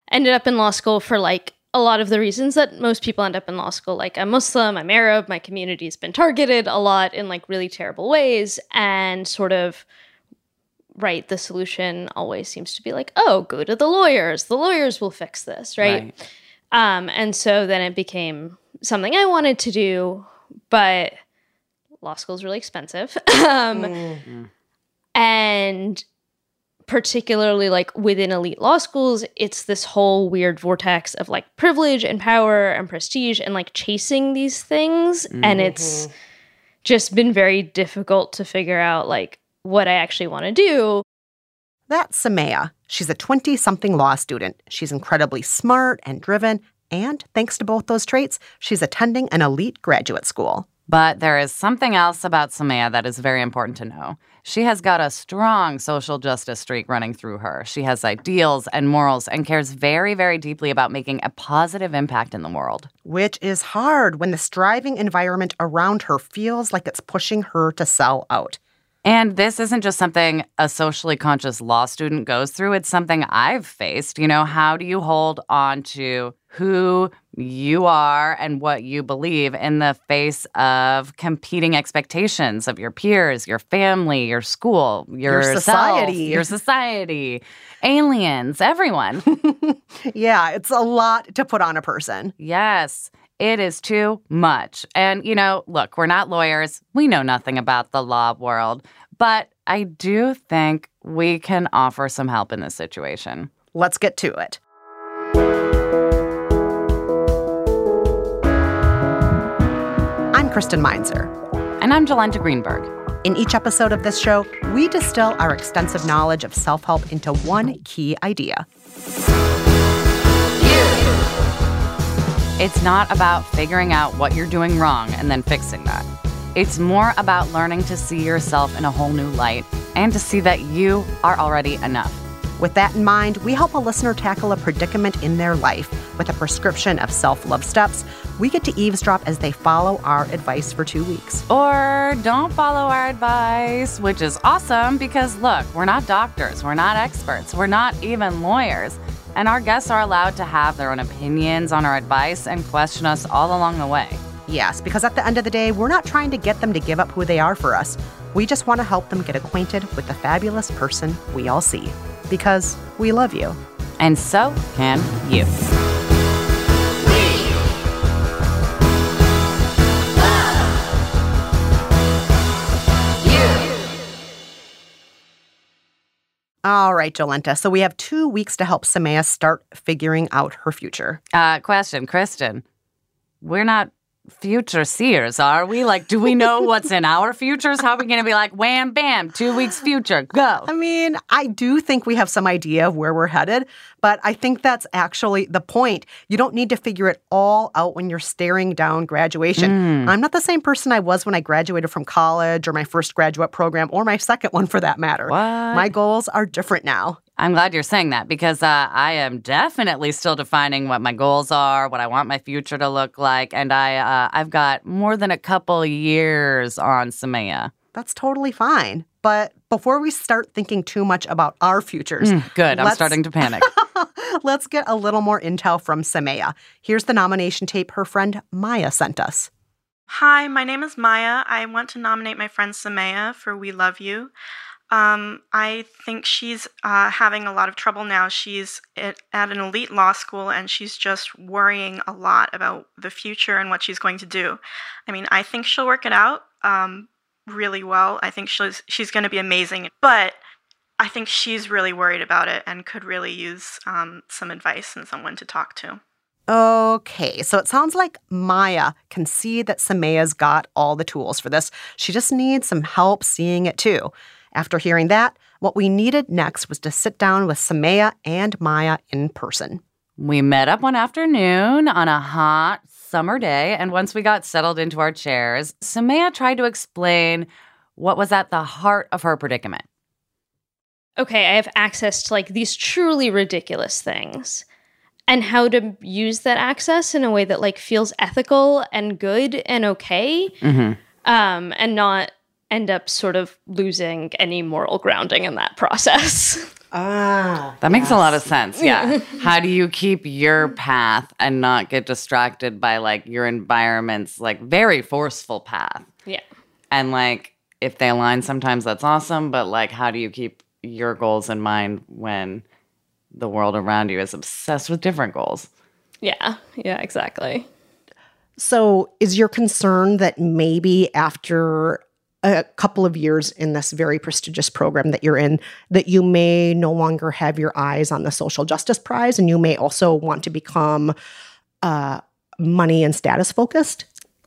ended up in law school for like a lot of the reasons that most people end up in law school. Like, I'm Muslim, I'm Arab, my community's been targeted a lot in like really terrible ways, and sort of, right, the solution always seems to be like, oh, go to the lawyers will fix this, right? And so then it became something I wanted to do, but law school is really expensive. And particularly like within elite law schools, it's this whole weird vortex of like privilege and power and prestige and like chasing these things. And it's just been very difficult to figure out like what I actually want to do. That's Samaya. She's a 20-something law student. She's incredibly smart and driven, and thanks to both those traits, she's attending an elite graduate school. But there is something else about Samaya that is very important to know. She has got a strong social justice streak running through her. She has ideals and morals and cares very, very deeply about making a positive impact in the world. Which is hard when the striving environment around her feels like it's pushing her to sell out. And this isn't just something a socially conscious law student goes through. It's something I've faced. You know, how do you hold on to who you are and what you believe in the face of competing expectations of your peers, your family, your school, your society, aliens, everyone? Yeah, it's a lot to put on a person. Yes. It is too much. And, you know, look, we're not lawyers. We know nothing about the law world. But I do think we can offer some help in this situation. Let's get to it. I'm Kristen Meinzer. And I'm Jolenta Greenberg. In each episode of this show, we distill our extensive knowledge of self-help into one key idea. It's not about figuring out what you're doing wrong and then fixing that. It's more about learning to see yourself in a whole new light and to see that you are already enough. With that in mind, we help a listener tackle a predicament in their life with a prescription of self-love steps. We get to eavesdrop as they follow our advice for 2 weeks. Or don't follow our advice, which is awesome because, look, we're not doctors, we're not experts, we're not even lawyers. And our guests are allowed to have their own opinions on our advice and question us all along the way. Yes, because at the end of the day, we're not trying to get them to give up who they are for us. We just want to help them get acquainted with the fabulous person we all see. Because we love you. And so can you. All right, Jolenta. So we have 2 weeks to help Samaya start figuring out her future. Question, Kristen. We're not future seers, are we? Like, do we know what's in our futures? How are we going to be like, wham, bam, 2 weeks future, go? I mean, I do think we have some idea of where we're headed, but I think that's actually the point. You don't need to figure it all out when you're staring down graduation. I'm not the same person I was when I graduated from college or my first graduate program or my second one for that matter. What? My goals are different now. I'm glad you're saying that because I am definitely still defining what my goals are, what I want my future to look like, and I've got more than a couple years on Samaya. That's totally fine. But before we start thinking too much about our futures... Good, I'm starting to panic. Let's get a little more intel from Samaya. Here's the nomination tape her friend Maya sent us. Hi, my name is Maya. I want to nominate my friend Samaya for We Love You. I think she's having a lot of trouble now. She's at an elite law school, and she's just worrying a lot about the future and what she's going to do. I mean, I think she'll work it out really well. I think she's going to be amazing. But I think she's really worried about it and could really use some advice and someone to talk to. Okay, so it sounds like Maya can see that Samaya's got all the tools for this. She just needs some help seeing it too. After hearing that, what we needed next was to sit down with Samaya and Maya in person. We met up one afternoon on a hot summer day, and once we got settled into our chairs, Samaya tried to explain what was at the heart of her predicament. Okay, I have access to like these truly ridiculous things, and how to use that access in a way that like feels ethical and good and okay, and not end up sort of losing any moral grounding in that process. That makes a lot of sense. Yeah. How do you keep your path and not get distracted by like your environment's like very forceful path? Yeah. And like if they align sometimes that's awesome, but like how do you keep your goals in mind when the world around you is obsessed with different goals? Yeah. Yeah, exactly. So is your concern that maybe after a couple of years in this very prestigious program that you're in, that you may no longer have your eyes on the social justice prize and you may also want to become money and status focused?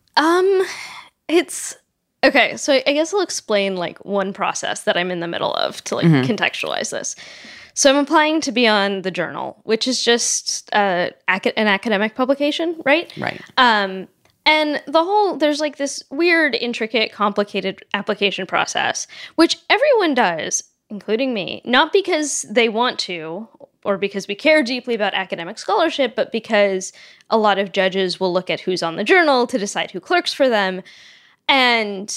It's okay. So I guess I'll explain like one process that I'm in the middle of to like contextualize this. So I'm applying to be on the Journal, which is just an academic publication, right? Right. And there's like this weird, intricate, complicated application process, which everyone does, including me, not because they want to or because we care deeply about academic scholarship, but because a lot of judges will look at who's on the Journal to decide who clerks for them. And,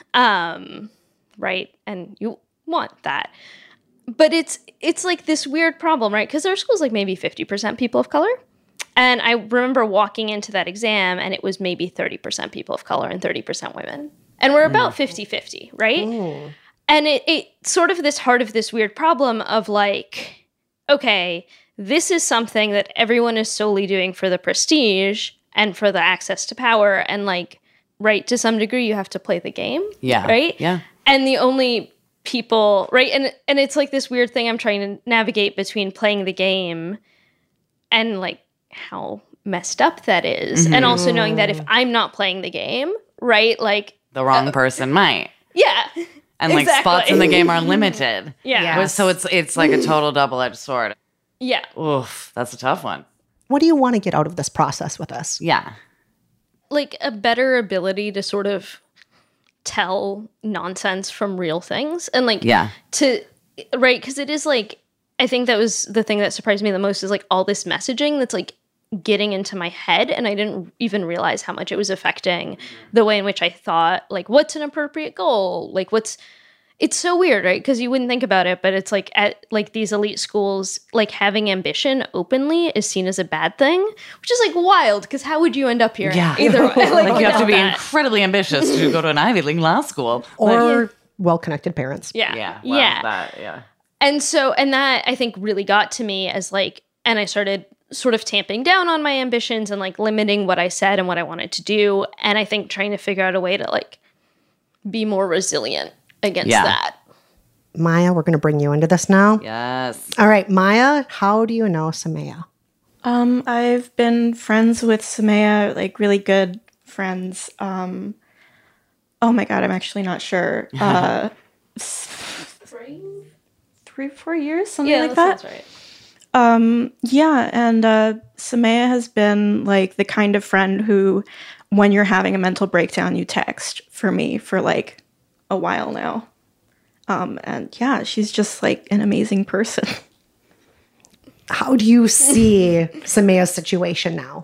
right, and you want that. But it's like this weird problem, right? Because our school's like maybe 50% people of color. And I remember walking into that exam and it was maybe 30% people of color and 30% women. And we're about 50-50, right? Ooh. And it sort of this heart of this weird problem of like, okay, this is something that everyone is solely doing for the prestige and for the access to power. And like, right, to some degree, you have to play the game. Yeah. Right? Yeah. And the only people, right? And it's like this weird thing I'm trying to navigate between playing the game and like, how messed up that is. And also knowing that if I'm not playing the game, right, like The wrong person might. yeah, And like exactly. spots in the game are limited. Yeah. Yes. So it's like a total double-edged sword. Yeah. Oof, that's a tough one. What do you want to get out of this process with us? Yeah. Like a better ability to sort of tell nonsense from real things and like Yeah. right, because it is like, I think that was the thing that surprised me the most is like all this messaging that's like getting into my head, and I didn't even realize how much it was affecting the way in which I thought, like, what's an appropriate goal? Like, it's so weird, right? Because you wouldn't think about it, but it's like at like these elite schools, like having ambition openly is seen as a bad thing, which is like wild, because how would you end up here? Yeah. Either way. Like you have to be that. incredibly ambitious to go to an Ivy League law school. Or well-connected parents? Yeah. Yeah. Well, yeah. yeah. And that I think really got to me as like, and I started sort of tamping down on my ambitions and like limiting what I said and what I wanted to do. And I think trying to figure out a way to like be more resilient against that. Maya, we're going to bring you into this now. Yes. All right, Maya, how do you know Samaya? I've been friends with Samaya, like really good friends. Oh my God, I'm actually not sure. 3-4 years, something like that. Sounds right. Yeah, and Samaya has been like the kind of friend who, when you're having a mental breakdown, you text for me for like a while now. And yeah, she's just like an amazing person. How do you see Samaya's situation now?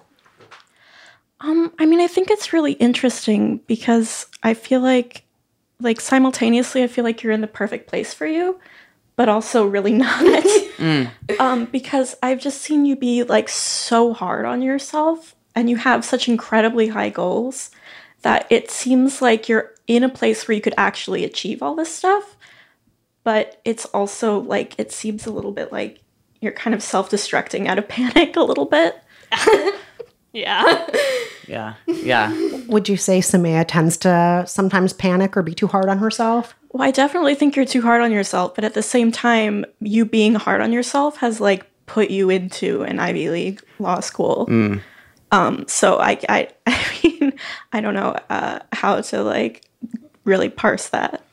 I mean, I think it's really interesting because I feel like simultaneously, I feel like you're in the perfect place for you, but also really not. Because I've just seen you be like so hard on yourself and you have such incredibly high goals that it seems like you're in a place where you could actually achieve all this stuff. But it's also like, it seems a little bit like you're kind of self-destructing out of panic a little bit. Yeah. Yeah. Yeah. Would you say Samaya tends to sometimes panic or be too hard on herself? Well, I definitely think you're too hard on yourself, but at the same time, you being hard on yourself has like put you into an Ivy League law school. So I mean, I don't know how to like really parse that.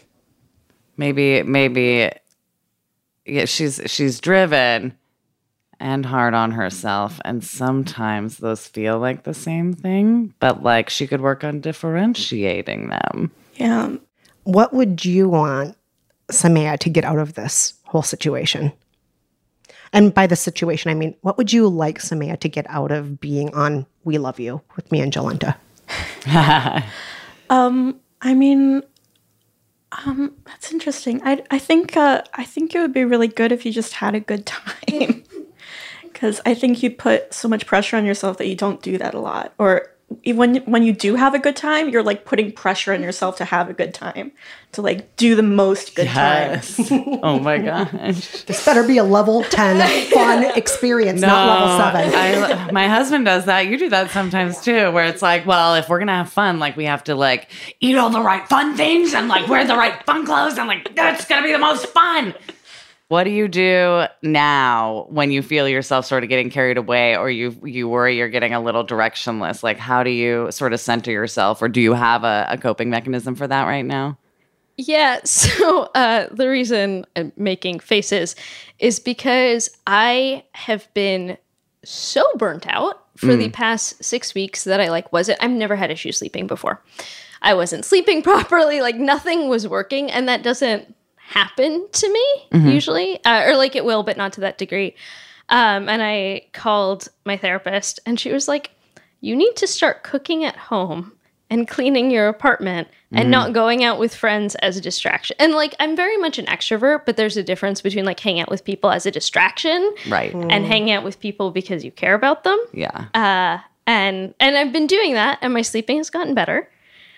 Maybe yeah, she's driven and hard on herself, and sometimes those feel like the same thing, but like she could work on differentiating them. Yeah. What would you want Samaya to get out of this whole situation? And by the situation, I mean, what would you like Samaya to get out of being on We Love You with me and Jolenta? I mean, That's interesting. I think it would be really good if you just had a good time, because I think you put so much pressure on yourself that you don't do that a lot. Or when you do have a good time, you're like putting pressure on yourself to have a good time, to like do the most good times. Oh my gosh. This better be a level 10 fun experience, not level 7. My husband does that. You do that sometimes too, where it's like, well, if we're going to have fun, like we have to like eat all the right fun things and like wear the right fun clothes and like that's going to be the most fun. What do you do now when you feel yourself sort of getting carried away or you worry you're getting a little directionless? Like how do you sort of center yourself, or do you have a coping mechanism for that right now? Yeah, so the reason I'm making faces is because I have been so burnt out for the past 6 weeks that I've never had issues sleeping before. I wasn't sleeping properly, like nothing was working, and that doesn't happen to me usually, or like it will, but not to that degree. And I called my therapist and she was like, you need to start cooking at home and cleaning your apartment and not going out with friends as a distraction. And like, I'm very much an extrovert, but there's a difference between like hanging out with people as a distraction, right, and hanging out with people because you care about them. Yeah. And I've been doing that, and my sleeping has gotten better.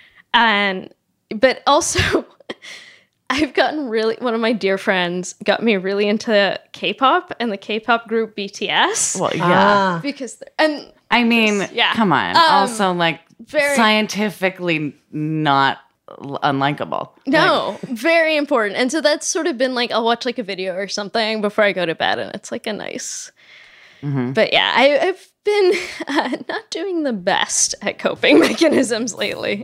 But also I've gotten one of my dear friends got me really into K-pop and the K-pop group BTS. Well, yeah. Because, come on. Also, like, very scientifically not unlikable. No, very important. And so that's sort of been like, I'll watch like a video or something before I go to bed, and it's like a nice... But yeah, I've been not doing the best at coping mechanisms lately.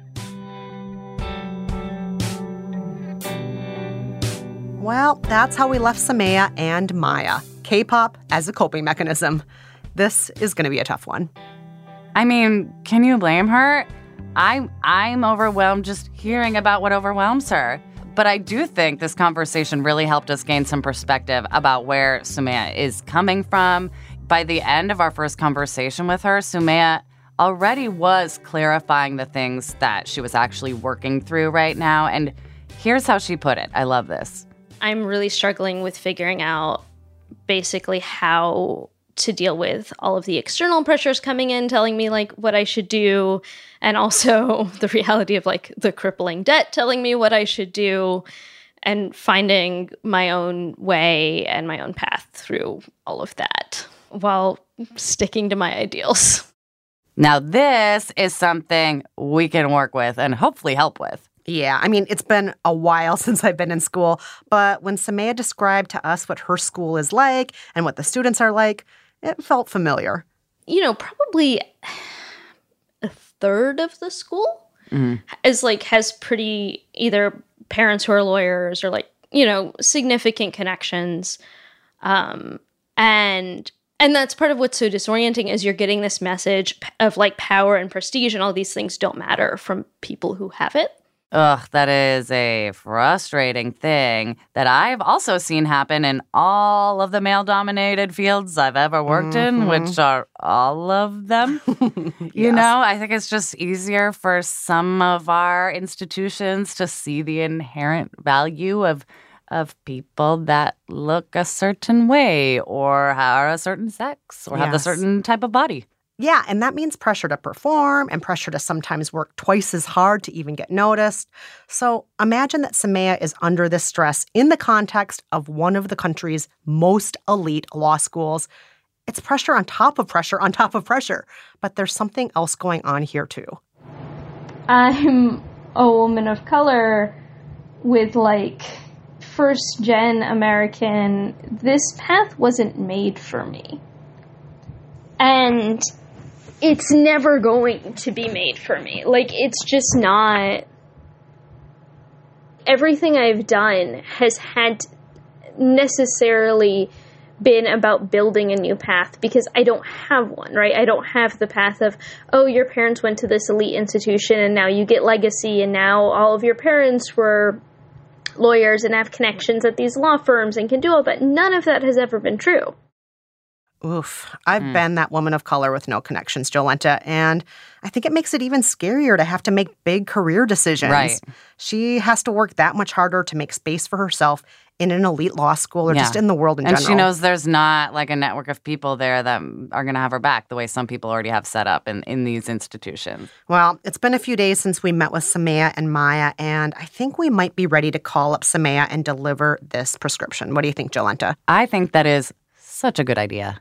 Well, that's how we left Samaya and Maya. K-pop as a coping mechanism. This is going to be a tough one. I mean, can you blame her? I'm overwhelmed just hearing about what overwhelms her. But I do think this conversation really helped us gain some perspective about where Sumaya is coming from. By the end of our first conversation with her, Sumaya already was clarifying the things that she was actually working through right now. And here's how she put it. I love this. I'm really struggling with figuring out basically how to deal with all of the external pressures coming in, telling me like what I should do, and also the reality of like the crippling debt telling me what I should do, and finding my own way and my own path through all of that while sticking to my ideals. Now, this is something we can work with and hopefully help with. Yeah, I mean, it's been a while since I've been in school, but when Samaya described to us what her school is like and what the students are like, it felt familiar. You know, probably a third of the school has pretty either parents who are lawyers or like, you know, significant connections. And that's part of what's so disorienting is you're getting this message of like power and prestige and all these things don't matter from people who have it. Ugh, that is a frustrating thing that I've also seen happen in all of the male-dominated fields I've ever worked in, which are all of them. You know, I think it's just easier for some of our institutions to see the inherent value of people that look a certain way or are a certain sex or have a certain type of body. Yeah, and that means pressure to perform and pressure to sometimes work twice as hard to even get noticed. So imagine that Samaya is under this stress in the context of one of the country's most elite law schools. It's pressure on top of pressure on top of pressure. But there's something else going on here, too. I'm a woman of color with, like, first-gen American. This path wasn't made for me. And it's never going to be made for me. Like, it's just not. Everything I've done has had necessarily been about building a new path because I don't have one, right? I don't have the path of, oh, your parents went to this elite institution and now you get legacy and now all of your parents were lawyers and have connections at these law firms and can do all that. None of that has ever been true. Oof, I've been that woman of color with no connections, Jolenta, and I think it makes it even scarier to have to make big career decisions. Right. She has to work that much harder to make space for herself in an elite law school or just in the world in general. And she knows there's not like a network of people there that are going to have her back the way some people already have set up in these institutions. Well, it's been a few days since we met with Samaya and Maya, and I think we might be ready to call up Samaya and deliver this prescription. What do you think, Jolenta? I think that is such a good idea.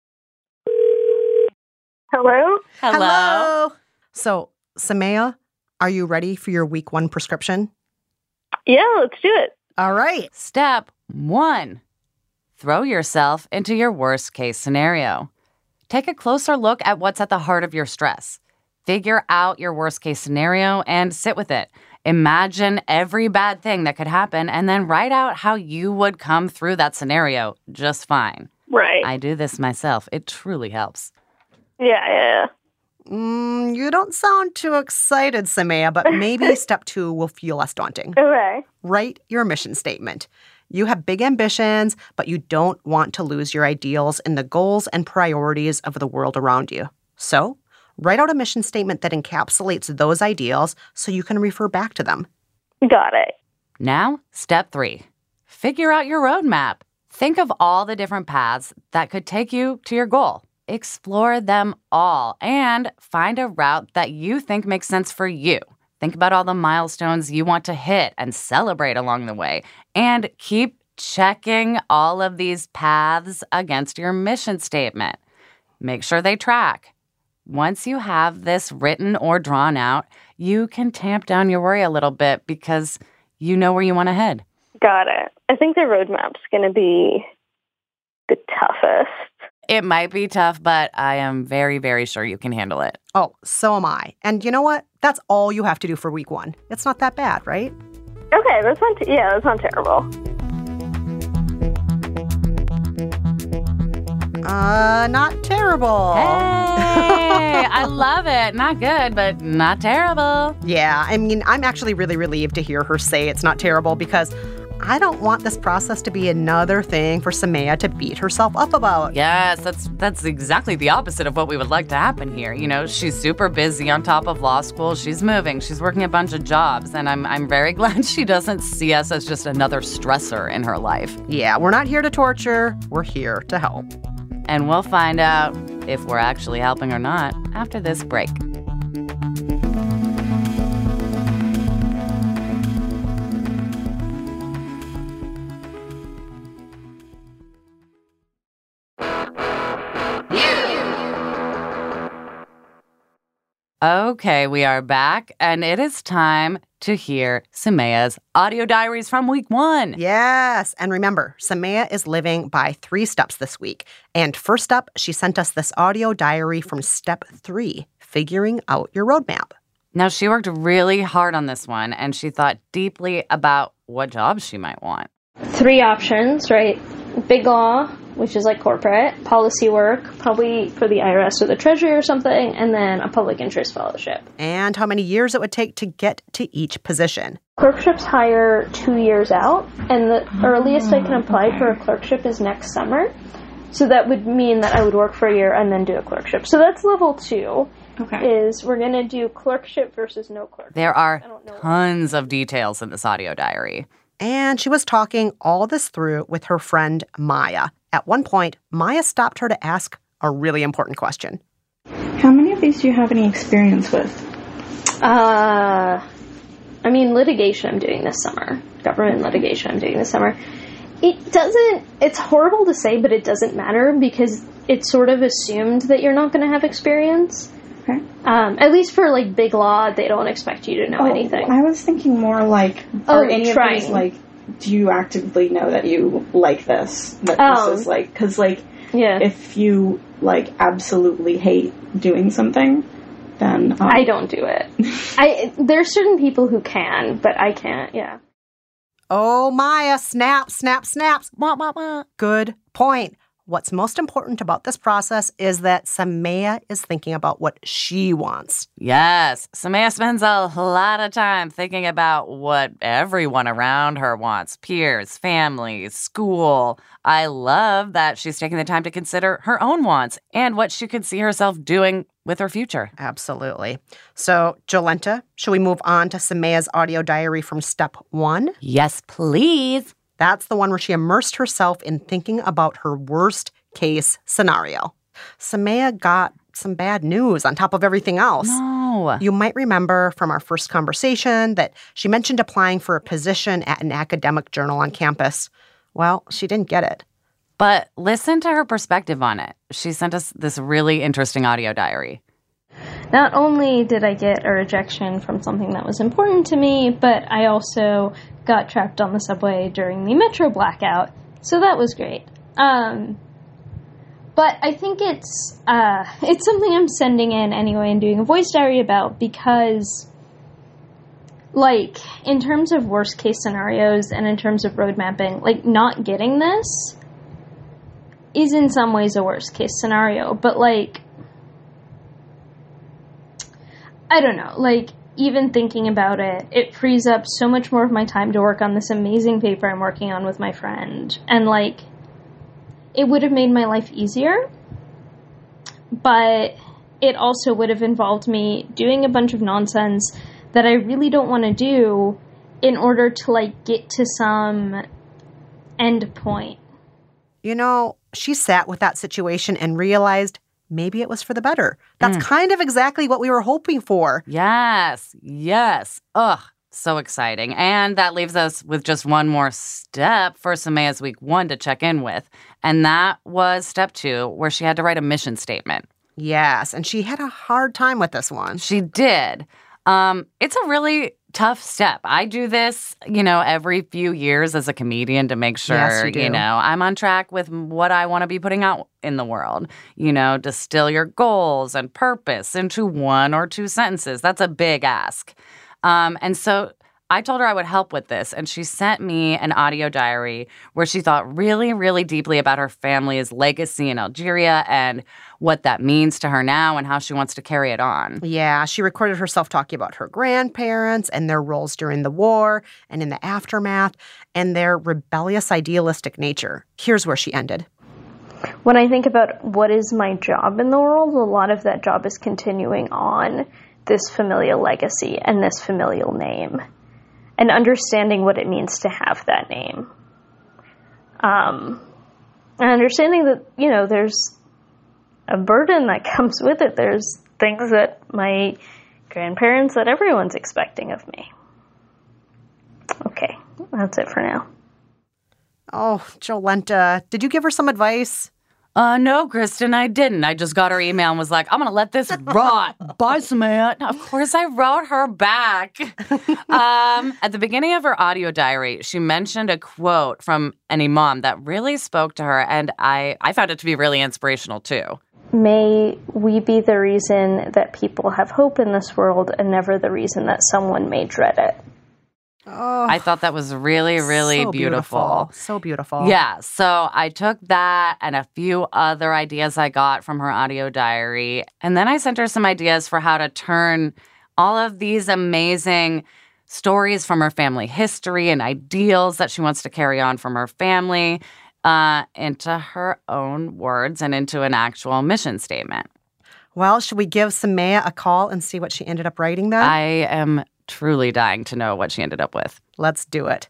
Hello? Hello? So, Samaya, are you ready for your week 1 prescription? Yeah, let's do it. All right. Step 1. Throw yourself into your worst case scenario. Take a closer look at what's at the heart of your stress. Figure out your worst case scenario and sit with it. Imagine every bad thing that could happen and then write out how you would come through that scenario just fine. Right. I do this myself. It truly helps. Yeah. You don't sound too excited, Samaya, but maybe step 2 will feel less daunting. Okay. Write your mission statement. You have big ambitions, but you don't want to lose your ideals in the goals and priorities of the world around you. So, write out a mission statement that encapsulates those ideals so you can refer back to them. Got it. Now, step 3. Figure out your roadmap. Think of all the different paths that could take you to your goal. Explore them all and find a route that you think makes sense for you. Think about all the milestones you want to hit and celebrate along the way. And keep checking all of these paths against your mission statement. Make sure they track. Once you have this written or drawn out, you can tamp down your worry a little bit because you know where you want to head. Got it. I think the roadmap's going to be the toughest. It might be tough, but I am very, very sure you can handle it. Oh, so am I. And you know what? That's all you have to do for week 1. It's not that bad, right? Okay, that's not terrible. Not terrible. Hey, I love it. Not good, but not terrible. Yeah, I mean, I'm actually really relieved to hear her say it's not terrible because I don't want this process to be another thing for Samaya to beat herself up about. Yes, that's exactly the opposite of what we would like to happen here. You know, she's super busy on top of law school. She's moving. She's working a bunch of jobs. And I'm very glad she doesn't see us as just another stressor in her life. Yeah, we're not here to torture. We're here to help. And we'll find out if we're actually helping or not after this break. Okay, we are back, and it is time to hear Samaya's audio diaries from week 1. Yes, and remember, Samaya is living by 3 steps this week. And first up, she sent us this audio diary from step 3, figuring out your roadmap. Now, she worked really hard on this one, and she thought deeply about what jobs she might want. 3 options, right? Big law, which is like corporate, policy work, probably for the IRS or the Treasury or something, and then a public interest fellowship. And how many years it would take to get to each position. Clerkships hire 2 years out, and the earliest I can apply for a clerkship is next summer. So that would mean that I would work for a year and then do a clerkship. So that's level 2. Okay. Is we're going to do clerkship versus no clerkship. There are tons of details in this audio diary. And she was talking all this through with her friend Maya. At one point, Maya stopped her to ask a really important question. How many of these do you have any experience with? Litigation I'm doing this summer. Government litigation I'm doing this summer. It's horrible to say, but it doesn't matter because it's sort of assumed that you're not going to have experience. Okay. At least for like big law, they don't expect you to know anything. I was thinking more like, are any of these like, do you actively know that you like this? That this is like, because like, if you like absolutely hate doing something, then I don't do it. There's certain people who can, but I can't. Yeah. Oh, Maya, snap, snap, snaps. Wah, wah, wah. Good point. What's most important about this process is that Samaya is thinking about what she wants. Yes, Samaya spends a lot of time thinking about what everyone around her wants. Peers, family, school. I love that she's taking the time to consider her own wants and what she could see herself doing with her future. Absolutely. So, Jolenta, should we move on to Samaya's audio diary from step 1? Yes, please. That's the one where she immersed herself in thinking about her worst case scenario. Samaya got some bad news on top of everything else. No. You might remember from our first conversation that she mentioned applying for a position at an academic journal on campus. Well, she didn't get it. But listen to her perspective on it. She sent us this really interesting audio diary. Not only did I get a rejection from something that was important to me, but I also got trapped on the subway during the metro blackout, so that was great. But I think it's something I'm sending in anyway and doing a voice diary about because, like, in terms of worst case scenarios and in terms of road mapping, like, not getting this is in some ways a worst case scenario, but, like, I don't know, like, even thinking about it, it frees up so much more of my time to work on this amazing paper I'm working on with my friend. And, like, it would have made my life easier, but it also would have involved me doing a bunch of nonsense that I really don't want to do in order to, like, get to some end point. You know, she sat with that situation and realized maybe it was for the better. That's kind of exactly what we were hoping for. Yes. Ugh, so exciting. And that leaves us with just one more step for Samaya's week 1 to check in with. And that was step 2, where she had to write a mission statement. Yes, and she had a hard time with this one. She did. It's a really tough step. I do this, every few years as a comedian to make sure, yes, you do. I'm on track with what I want to be putting out in the world. Distill your goals and purpose into 1 or 2 sentences. That's a big ask. And so I told her I would help with this, and she sent me an audio diary where she thought really, really deeply about her family's legacy in Algeria and what that means to her now and how she wants to carry it on. Yeah, she recorded herself talking about her grandparents and their roles during the war and in the aftermath and their rebellious, idealistic nature. Here's where she ended. When I think about what is my job in the world, a lot of that job is continuing on this familial legacy and this familial name and understanding what it means to have that name. And understanding that, there's a burden that comes with it. There's things that my grandparents, that everyone's expecting of me. Okay, that's it for now. Oh, Jolenta, did you give her some advice? No, Kristen, I didn't. I just got her email and was like, I'm going to let this rot. Bye, Samaya. Now, of course, I wrote her back. At the beginning of her audio diary, she mentioned a quote from an imam that really spoke to her, and I found it to be really inspirational, too. May we be the reason that people have hope in this world and never the reason that someone may dread it. Oh, I thought that was really, really so beautiful. So beautiful. Yeah, so I took that and a few other ideas I got from her audio diary, and then I sent her some ideas for how to turn all of these amazing stories from her family history and ideals that she wants to carry on from her family into her own words and into an actual mission statement. Well, should we give Samaya a call and see what she ended up writing then? I am truly dying to know what she ended up with. Let's do it.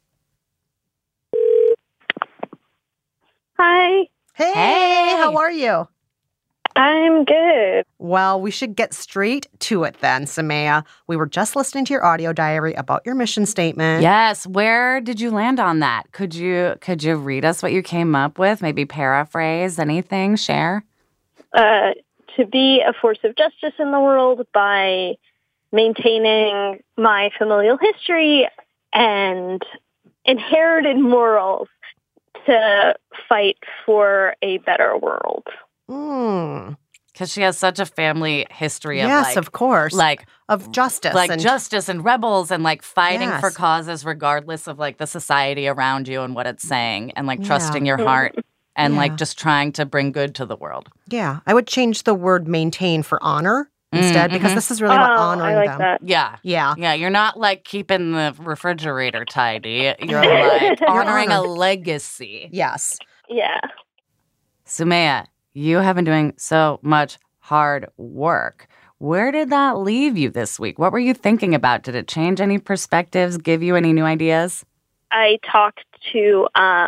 Hi. Hey, how are you? I'm good. Well, we should get straight to it then, Samaya. We were just listening to your audio diary about your mission statement. Yes, where did you land on that? Could you read us what you came up with? Maybe paraphrase anything, share? To be a force of justice in the world by maintaining my familial history and inherited morals to fight for a better world. Because she has such a family history of yes, of course. Of justice. Justice and rebels and fighting for causes regardless of the society around you and what it's saying and trusting your heart and like just trying to bring good to the world. Yeah. I would change the word maintain for honor instead because this is really about honoring them. That. Yeah. Yeah. Yeah. You're not like keeping the refrigerator tidy. You're like honoring a legacy. Yes. Yeah. Sumaya, you have been doing so much hard work. Where did that leave you this week? What were you thinking about? Did it change any perspectives, give you any new ideas? I talked to,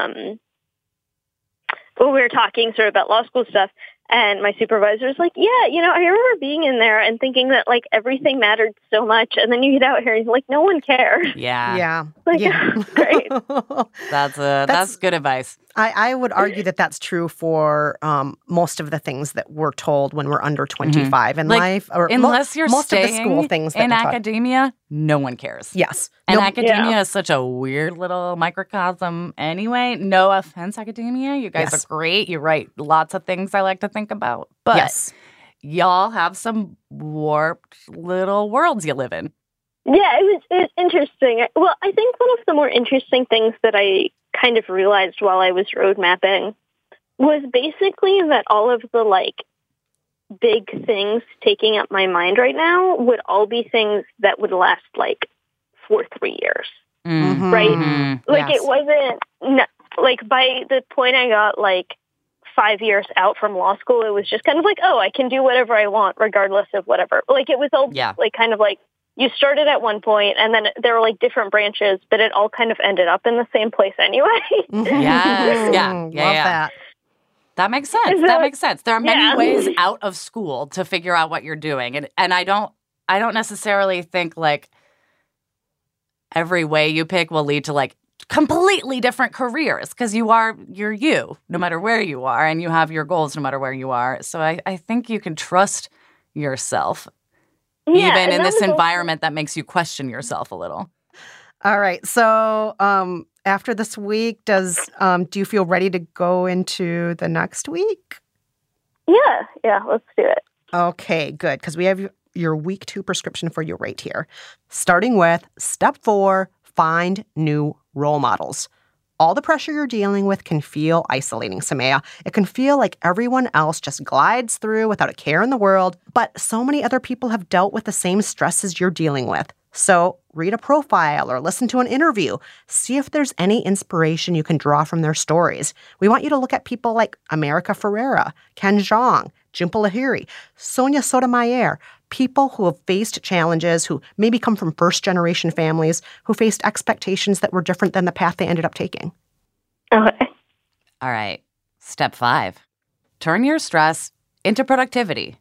we were talking sort of about law school stuff, and my supervisor was like, yeah, I remember being in there and thinking that, like, everything mattered so much, and then you get out here and like, no one cares. Yeah. Yeah. Like, great. That's good advice. I would argue that that's true for most of the things that we're told when we're under 25 in life. Or unless you're most staying of the school things that in academia, no one cares. Yes. And academia is such a weird little microcosm anyway. No offense, academia. You guys are great. You write lots of things I like to think about. But y'all have some warped little worlds you live in. Yeah, it was interesting. Well, I think one of the more interesting things that I kind of realized while I was road mapping was basically that all of the, like, big things taking up my mind right now would all be things that would last, like, for 3 years. Mm-hmm. Right? Mm-hmm. Like, it wasn't, like, by the point I got, like, 5 years out from law school, it was just kind of like, oh, I can do whatever I want regardless of whatever. Like, it was all, like, kind of like, you started at one point, and then there were, like, different branches, but it all kind of ended up in the same place anyway. Yes. Love that. That makes sense. That makes sense. There are many ways out of school to figure out what you're doing. And I don't necessarily think, like, every way you pick will lead to, like, completely different careers, because you're you, no matter where you are, and you have your goals no matter where you are. So I think you can trust yourself. Even in this environment that makes you question yourself a little. All right. So after this week, do you feel ready to go into the next week? Yeah, let's do it. Okay, good. Because we have your week 2 prescription for you right here. Starting with step 4, find new role models. All the pressure you're dealing with can feel isolating, Sumaya. It can feel like everyone else just glides through without a care in the world, but so many other people have dealt with the same stresses you're dealing with. So read a profile or listen to an interview. See if there's any inspiration you can draw from their stories. We want you to look at people like America Ferrera, Ken Jeong, Jhumpa Lahiri, Sonia Sotomayor, people who have faced challenges, who maybe come from first-generation families, who faced expectations that were different than the path they ended up taking. Okay. All right. Step 5. Turn your stress into productivity.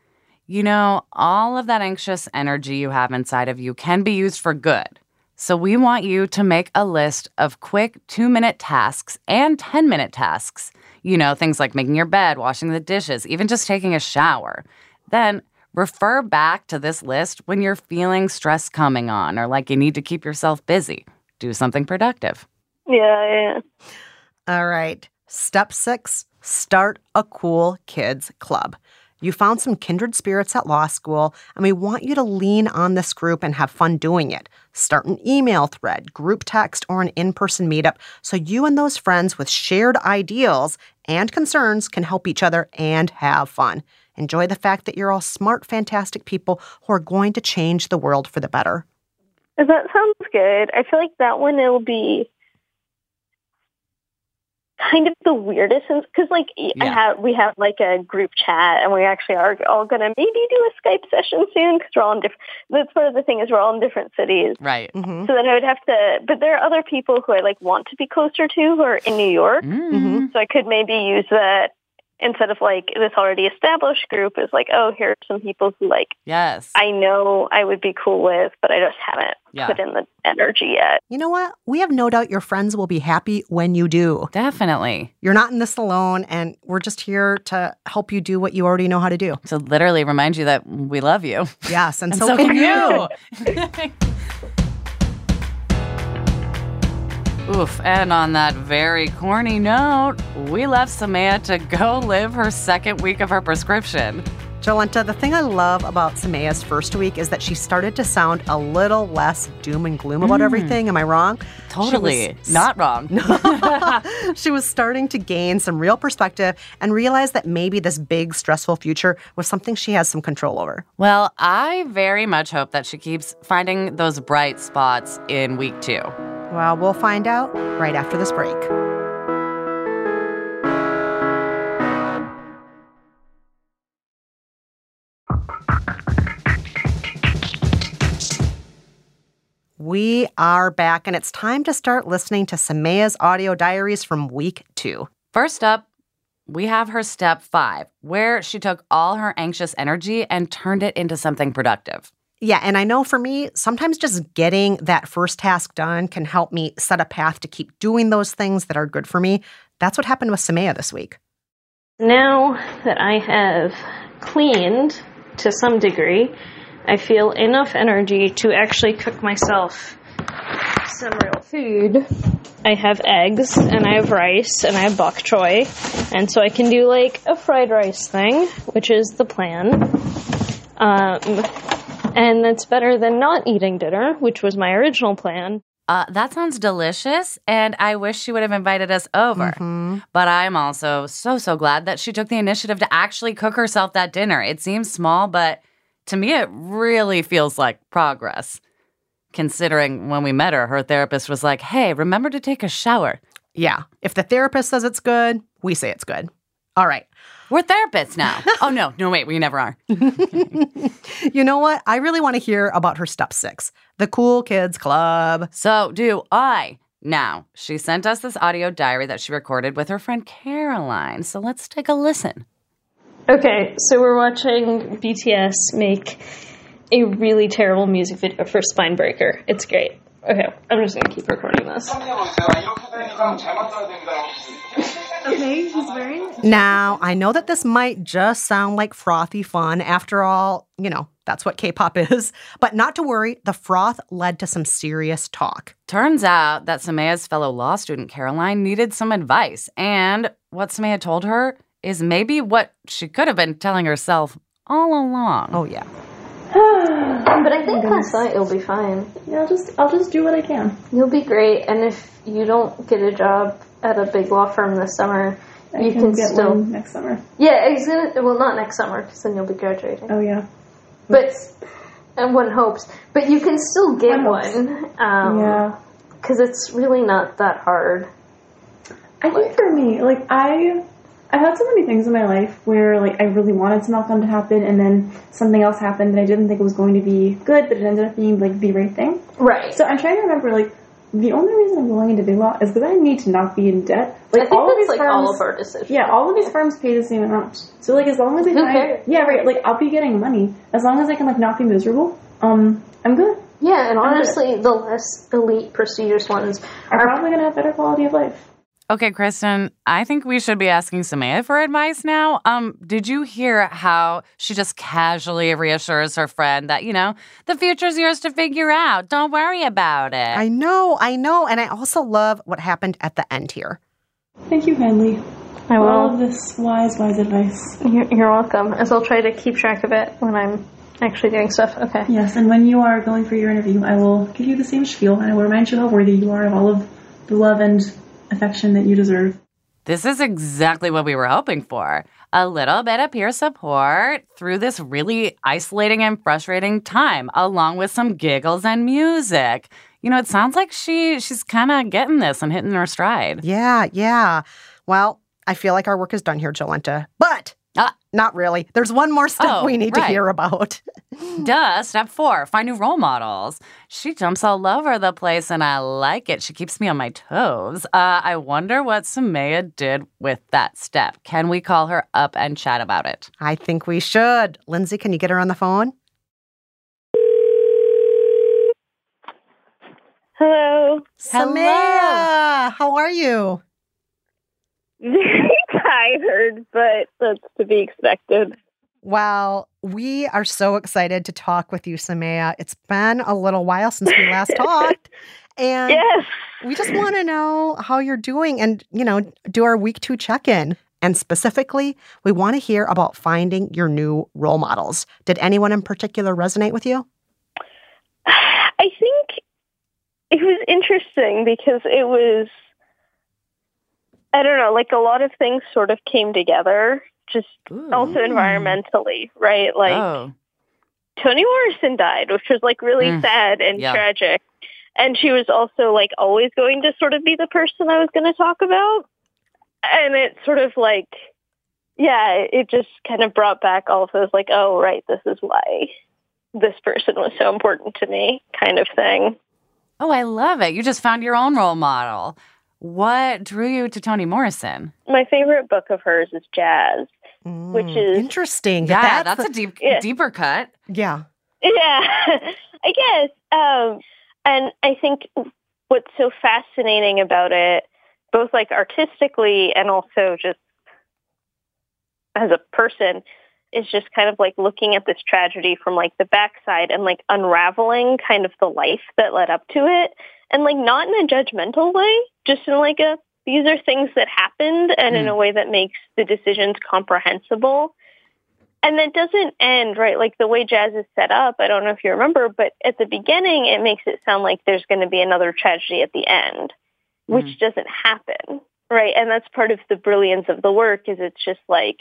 All of that anxious energy you have inside of you can be used for good. So we want you to make a list of quick 2-minute tasks and 10-minute tasks. Things like making your bed, washing the dishes, even just taking a shower. Then refer back to this list when you're feeling stress coming on or like you need to keep yourself busy. Do something productive. Yeah. All right. Step 6, start a cool kids club. You found some kindred spirits at law school, and we want you to lean on this group and have fun doing it. Start an email thread, group text, or an in-person meetup so you and those friends with shared ideals and concerns can help each other and have fun. Enjoy the fact that you're all smart, fantastic people who are going to change the world for the better. That sounds good. I feel like that one will be kind of the weirdest, because like we have like a group chat, and we actually are all gonna maybe do a Skype session soon because we're all in different. That's part of the thing is we're all in different cities, right? Mm-hmm. So then I would have to, but there are other people who I like want to be closer to who are in New York, so I could maybe use that instead of like this already established group is like, oh, here are some people who like I know I would be cool with, but I just haven't put in the energy yet. You know what? We have no doubt your friends will be happy when you do. Definitely. You're not in this alone, and we're just here to help you do what you already know how to do. So literally remind you that we love you. Yes, and so can you. Oof, and on that very corny note, we left Sumaya to go live her second week of her prescription. Jolenta, the thing I love about Samea's first week is that she started to sound a little less doom and gloom about everything. Am I wrong? Totally. Not wrong. She was starting to gain some real perspective and realize that maybe this big, stressful future was something she has some control over. Well, I very much hope that she keeps finding those bright spots in week 2. Well, we'll find out right after this break. We are back, and it's time to start listening to Samea's audio diaries from week 2. First up, we have her step 5, where she took all her anxious energy and turned it into something productive. Yeah, and I know for me, sometimes just getting that first task done can help me set a path to keep doing those things that are good for me. That's what happened with Samea this week. Now that I have cleaned to some degree, I feel enough energy to actually cook myself some real food. I have eggs, and I have rice, and I have bok choy, and so I can do like a fried rice thing, which is the plan. And that's better than not eating dinner, which was my original plan. That sounds delicious, and I wish she would have invited us over. But I'm also so glad that she took the initiative to actually cook herself that dinner. It seems small, but to me, it really feels like progress. Considering when we met her, her therapist was like, hey, remember to take a shower. Yeah, if the therapist says it's good, we say it's good. All right. We're therapists now. Oh, no, wait, we never are. You know what? I really want to hear about her step 6, the Cool Kids Club. So do I. Now, she sent us this audio diary that she recorded with her friend Caroline. So let's take a listen. Okay, so we're watching BTS make a really terrible music video for Spinebreaker. It's great. Okay, I'm just going to keep recording this. Okay, he's wearing... Now, I know that this might just sound like frothy fun. After all, that's what K-pop is. But not to worry, the froth led to some serious talk. Turns out that Samea's fellow law student Caroline needed some advice. And what Samea told her is maybe what she could have been telling herself all along. Oh, yeah. But I think last night you'll be fine. Yeah, I'll just do what I can. You'll be great, and if you don't get a job at a big law firm this summer, you can get still one next summer. Yeah, well, not next summer because then you'll be graduating. Oh yeah, but and one hopes, but you can still get one. Yeah, because it's really not that hard. I think for me, I've had so many things in my life where, I really wanted some outcome to happen, and then something else happened that I didn't think it was going to be good, but it ended up being, the right thing. Right. So I'm trying to remember, the only reason I'm going into big law is because I need to not be in debt. I think all of these firms, all of our decisions. Yeah, all of these firms pay the same amount. So, as long as I find... Yeah, right. I'll be getting money. As long as I can, not be miserable, I'm good. Yeah, and honestly, the less elite, prestigious ones are probably going to have better quality of life. Okay, Kristen, I think we should be asking Samea for advice now. Did you hear how she just casually reassures her friend that, the future's yours to figure out. Don't worry about it. I know. And I also love what happened at the end here. Thank you kindly. I will. All of this wise advice. You're welcome, as I'll try to keep track of it when I'm actually doing stuff. Okay. Yes, and when you are going for your interview, I will give you the same spiel, and I will remind you how worthy you are of all of the love and affection that you deserve. This is exactly what we were hoping for. A little bit of peer support through this really isolating and frustrating time, along with some giggles and music. It sounds like she's kind of getting this and hitting her stride. Yeah. Well, I feel like our work is done here, Jolenta. But not really. There's one more step we need to hear about. Duh. Step 4, find new role models. She jumps all over the place, and I like it. She keeps me on my toes. I wonder what Samea did with that step. Can we call her up and chat about it? I think we should. Lindsay, can you get her on the phone? Hello. Samea, how are you? Very tired, but that's to be expected. Well, we are so excited to talk with you, Samea. It's been a little while since we last talked. And yes. We just want to know how you're doing and, do our week 2 check-in. And specifically, we want to hear about finding your new role models. Did anyone in particular resonate with you? I think it was interesting because it was, I don't know, like a lot of things sort of came together, just also environmentally, right? Like Toni Morrison died, which was like really sad and tragic. And she was also like always going to sort of be the person I was going to talk about. And it sort of like, it just kind of brought back all of those like, oh, right, this is why this person was so important to me kind of thing. Oh, I love it. You just found your own role model. What drew you to Toni Morrison? My favorite book of hers is Jazz, which is... Interesting. Yeah, that's a deeper cut. Yeah. Yeah, I guess. And I think what's so fascinating about it, both like artistically and also just as a person, is just kind of like looking at this tragedy from like the backside and like unraveling kind of the life that led up to it. And like not in a judgmental way, just in like these are things that happened and in a way that makes the decisions comprehensible. And that doesn't end, right? Like the way Jazz is set up, I don't know if you remember, but at the beginning, it makes it sound like there's going to be another tragedy at the end, which doesn't happen, right? And that's part of the brilliance of the work is it's just like,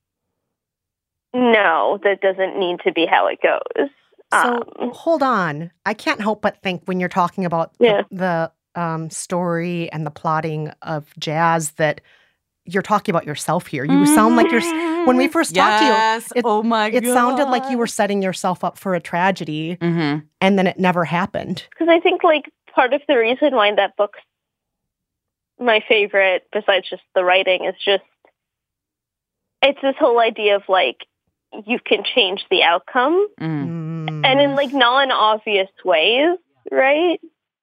no, that doesn't need to be how it goes. So hold on. I can't help but think when you're talking about the story and the plotting of Jazz that you're talking about yourself here. You sound like when we first talked to you, it sounded like you were setting yourself up for a tragedy and then it never happened. Because I think like part of the reason why that book's my favorite, besides just the writing, is just it's this whole idea of like you can change the outcome and in like non-obvious ways, right?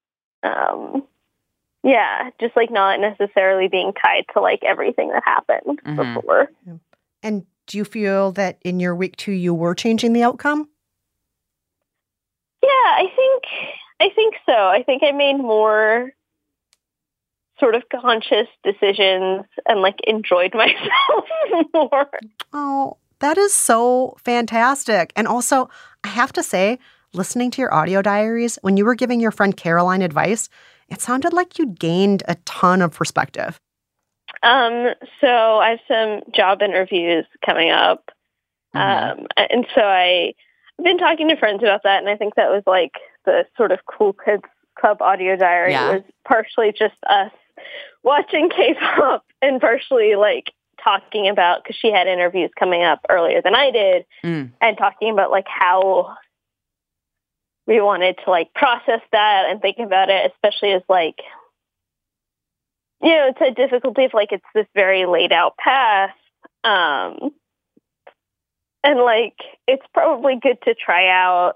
Just like not necessarily being tied to like everything that happened before. And do you feel that in your week 2 you were changing the outcome? Yeah, I think so. I think I made more sort of conscious decisions and like enjoyed myself more. Oh, that is so fantastic. And also, I have to say, listening to your audio diaries, when you were giving your friend Caroline advice, it sounded like you'd gained a ton of perspective. So I have some job interviews coming up. And so I've been talking to friends about that. And I think that was like the sort of Cool Kids Club audio diary. It was partially just us watching K-pop and partially like talking about, because she had interviews coming up earlier than I did, and talking about like how we wanted to like process that and think about it, especially as like, you know, it's a difficulty of like, it's this very laid out path. And like, it's probably good to try out.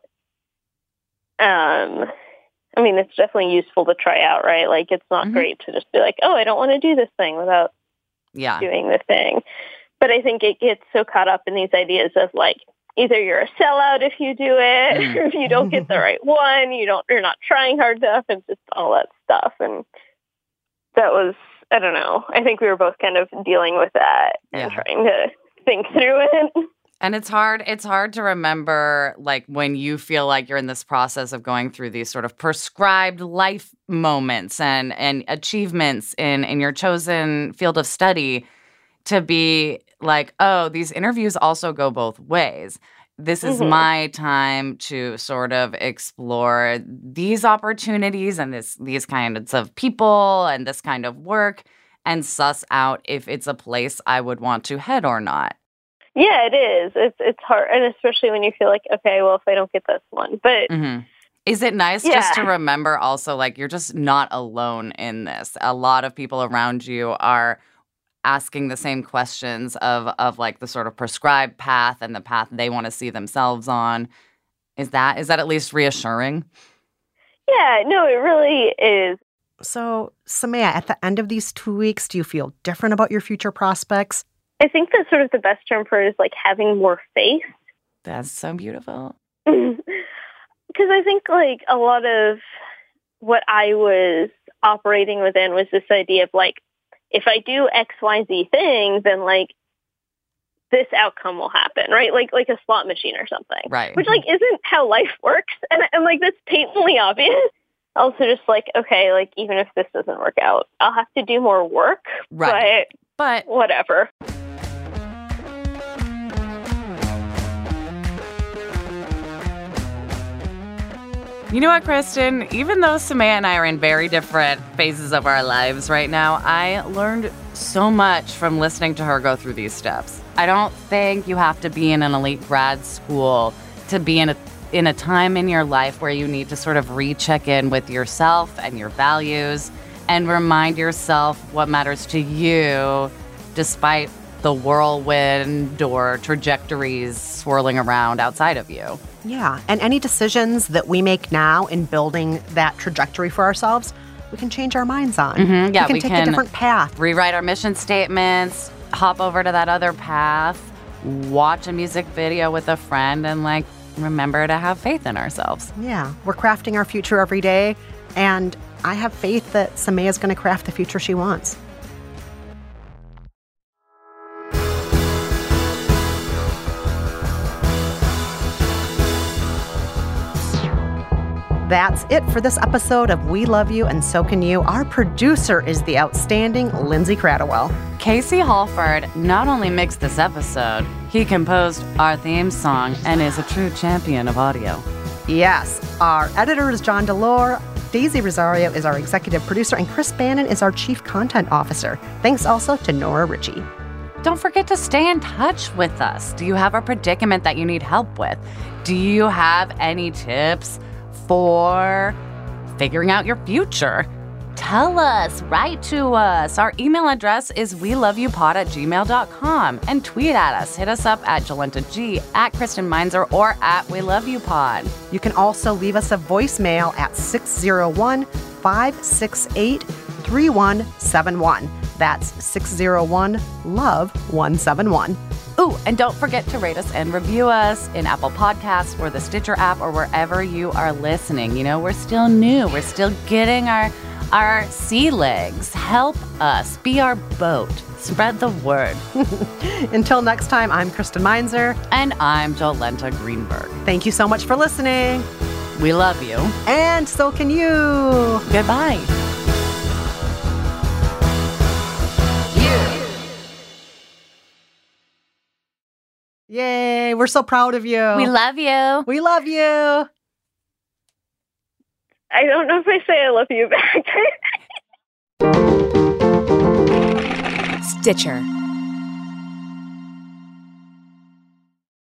I mean, it's definitely useful to try out, right? Like, it's not great to just be like, oh, I don't want to do this thing without doing the thing. But I think it gets so caught up in these ideas of like, either you're a sellout if you do it, or if you don't get the right one, you're not trying hard enough, and just all that stuff. And that was, I don't know. I think we were both kind of dealing with that and trying to think through it. And it's hard to remember, like, when you feel like you're in this process of going through these sort of prescribed life moments and achievements in your chosen field of study, to be like, oh, these interviews also go both ways. This is my time to sort of explore these opportunities and these kinds of people and this kind of work and suss out if it's a place I would want to head or not. Yeah, it is. It's hard, and especially when you feel like, okay, well, if I don't get this one. But is it nice just to remember also, like, you're just not alone in this? A lot of people around you are asking the same questions of like the sort of prescribed path and the path they want to see themselves on. Is that at least reassuring? Yeah, no, it really is. So, Samaya, at the end of these 2 weeks, do you feel different about your future prospects? I think that sort of the best term for it is like having more faith. That's so beautiful. Because I think like a lot of what I was operating within was this idea of like, if I do X, Y, Z thing, then like this outcome will happen, right? Like a slot machine or something, right? Which like isn't how life works, and like that's patently obvious. Also, just like, okay, like even if this doesn't work out, I'll have to do more work, right? But whatever. You know what, Kristen? Even though Samaya and I are in very different phases of our lives right now, I learned so much from listening to her go through these steps. I don't think you have to be in an elite grad school to be in a time in your life where you need to sort of recheck in with yourself and your values and remind yourself what matters to you despite the whirlwind or trajectories swirling around outside of you. Yeah, and any decisions that we make now in building that trajectory for ourselves, we can change our minds on. Mm-hmm. Yeah, we can take a different path. Rewrite our mission statements, hop over to that other path, watch a music video with a friend, and like remember to have faith in ourselves. Yeah, we're crafting our future every day, and I have faith that Samaya's going to craft the future she wants. That's it for this episode of We Love You and So Can You. Our producer is the outstanding Lindsay Cradwell. Casey Halford not only mixed this episode, he composed our theme song and is a true champion of audio. Yes, our editor is John Delore, Daisy Rosario is our executive producer, and Chris Bannon is our chief content officer. Thanks also to Nora Ritchie. Don't forget to stay in touch with us. Do you have a predicament that you need help with? Do you have any tips for figuring out your future? Tell us, write to us. Our email address is weloveyoupod@gmail.com, and tweet at us. Hit us up at JolentaG, at Kristen Meinzer, or at WeLoveYouPod. You can also leave us a voicemail at 601-568-3171. That's 601-LOVE-171. Ooh, and don't forget to rate us and review us in Apple Podcasts or the Stitcher app or wherever you are listening. You know, we're still new. We're still getting our sea legs. Help us. Be our boat. Spread the word. Until next time, I'm Kristen Meinzer. And I'm Jolenta Greenberg. Thank you so much for listening. We love you. And so can you. Goodbye. Yay, we're so proud of you. We love you. We love you. I don't know if I say I love you back. Stitcher.